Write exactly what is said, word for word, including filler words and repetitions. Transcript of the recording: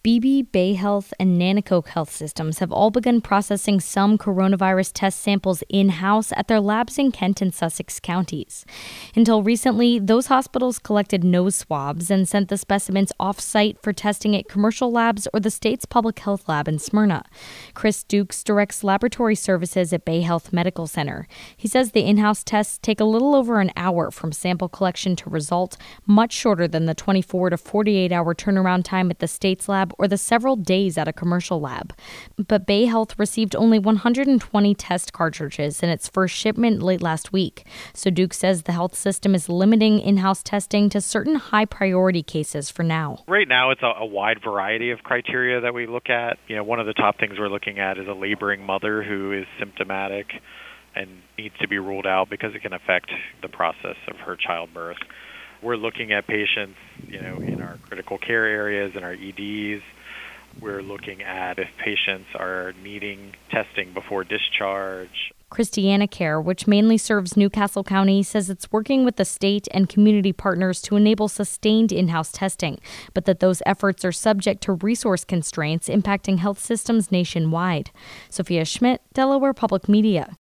Beebe, Bayhealth, and Nanticoke Health Systems have all begun processing some coronavirus test samples in-house at their labs in Kent and Sussex counties. Until recently, those hospitals collected nose swabs and sent the specimens off-site for testing at commercial labs or the state's public health lab in Smyrna. Chris Dukes directs laboratory services at Bayhealth Medical Center. He says the in-house tests take a little over an hour from sample collection to result, much shorter than the twenty-four to forty-eight hour turnaround time at the state's lab or the several days at a commercial lab. But Bayhealth received only one hundred twenty test cartridges in its first shipment late last week. So Duke says the health system is limiting in-house testing to certain high-priority cases for now. Right now, it's a, a wide variety of criteria that we look at. You know, one of the top things we're looking at is a laboring mother who is symptomatic and needs to be ruled out because it can affect the process of her childbirth. We're looking at patients, you know, in our critical care areas and our E Ds. We're looking at if patients are needing testing before discharge. Christiana Care, which mainly serves Newcastle County, says it's working with the state and community partners to enable sustained in-house testing, but that those efforts are subject to resource constraints impacting health systems nationwide. Sophia Schmidt, Delaware Public Media.